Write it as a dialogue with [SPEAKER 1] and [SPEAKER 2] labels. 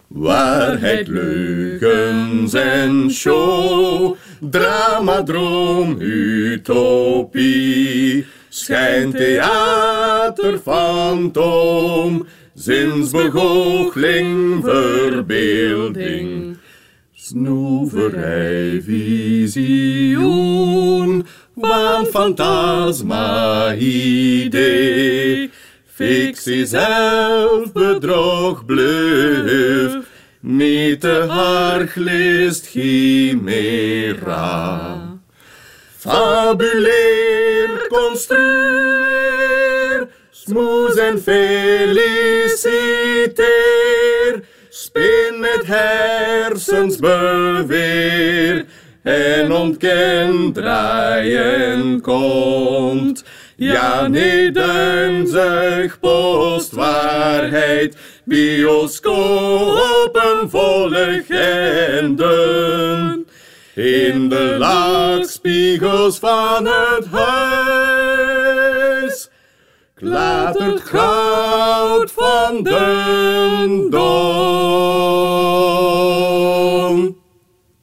[SPEAKER 1] Waarheid, leugens en show, drama, droom, utopie, schijntheater, fantoom, zinsbegoocheling, verbeelding, snoeverij, visioen, waan, fantasma, idee, fictie, zelfbedrog, bluff, mythe, arglist, chimera. Fabuleer, construeer, smoes en feliciteer, spin met hersens, beweer en ontken, draai en komt. Ja, nee, duimzuig, postwaarheid, bioscopen vol legenden. In de laagspiegels van het huis klaart het goud van de